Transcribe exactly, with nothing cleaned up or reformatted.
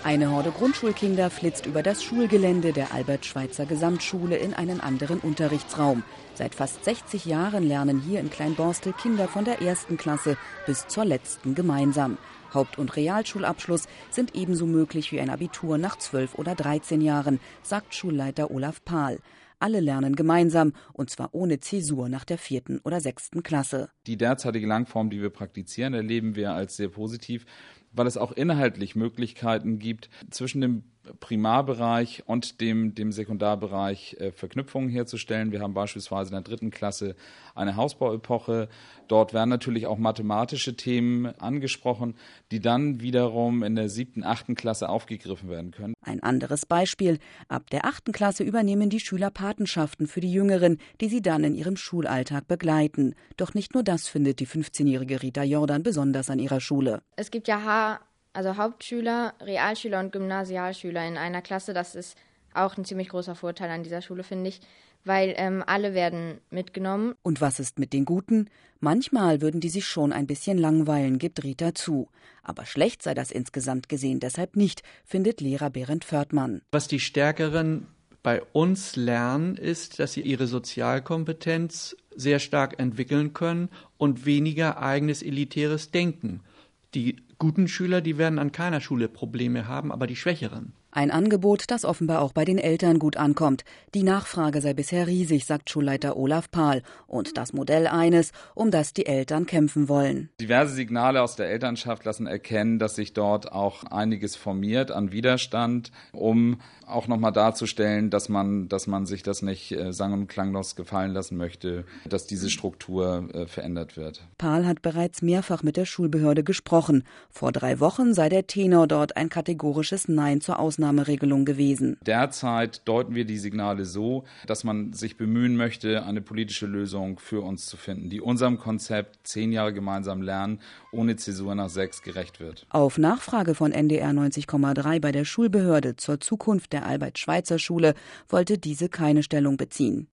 Eine Horde Grundschulkinder flitzt über das Schulgelände der Albert-Schweitzer-Gesamtschule in einen anderen Unterrichtsraum. Seit fast sechzig Jahren lernen hier in Kleinborstel Kinder von der ersten Klasse bis zur letzten gemeinsam. Haupt- und Realschulabschluss sind ebenso möglich wie ein Abitur nach zwölf oder dreizehn Jahren, sagt Schulleiter Olaf Pahl. Alle lernen gemeinsam, und zwar ohne Zäsur nach der vierten oder sechsten Klasse. Die derzeitige Langform, die wir praktizieren, erleben wir als sehr positiv, weil es auch inhaltlich Möglichkeiten gibt, zwischen dem Primarbereich und dem, dem Sekundarbereich äh, Verknüpfungen herzustellen. Wir haben beispielsweise in der dritten Klasse eine Hausbauepoche. Dort werden natürlich auch mathematische Themen angesprochen, die dann wiederum in der siebten, achten Klasse aufgegriffen werden können. Ein anderes Beispiel. Ab der achten Klasse übernehmen die Schüler Patenschaften für die Jüngeren, die sie dann in ihrem Schulalltag begleiten. Doch nicht nur das findet die fünfzehnjährige Rita Jordan besonders an ihrer Schule. Es gibt ja H Also Hauptschüler, Realschüler und Gymnasialschüler in einer Klasse. Das ist auch ein ziemlich großer Vorteil an dieser Schule, finde ich, weil ähm, alle werden mitgenommen. Und was ist mit den Guten? Manchmal würden die sich schon ein bisschen langweilen, gibt Rita zu. Aber schlecht sei das insgesamt gesehen deshalb nicht, findet Lehrer Berend Fördmann. Was die Stärkeren bei uns lernen, ist, dass sie ihre Sozialkompetenz sehr stark entwickeln können und weniger eigenes elitäres Denken. Die guten Schüler, die werden an keiner Schule Probleme haben, aber die Schwächeren. Ein Angebot, das offenbar auch bei den Eltern gut ankommt. Die Nachfrage sei bisher riesig, sagt Schulleiter Olaf Pahl. Und das Modell eines, um das die Eltern kämpfen wollen. Diverse Signale aus der Elternschaft lassen erkennen, dass sich dort auch einiges formiert an Widerstand, um auch nochmal darzustellen, dass man, dass man sich das nicht äh, sang- und klanglos gefallen lassen möchte, dass diese Struktur äh, verändert wird. Pahl hat bereits mehrfach mit der Schulbehörde gesprochen. Vor drei Wochen sei der Tenor dort ein kategorisches Nein zur Ausnahmeregelung gewesen. Derzeit deuten wir die Signale so, dass man sich bemühen möchte, eine politische Lösung für uns zu finden, die unserem Konzept zehn Jahre gemeinsam lernen, ohne Zäsur nach sechs gerecht wird. Auf Nachfrage von N D R neunzig Komma drei bei der Schulbehörde zur Zukunft der Albert-Schweitzer-Schule wollte diese keine Stellung beziehen.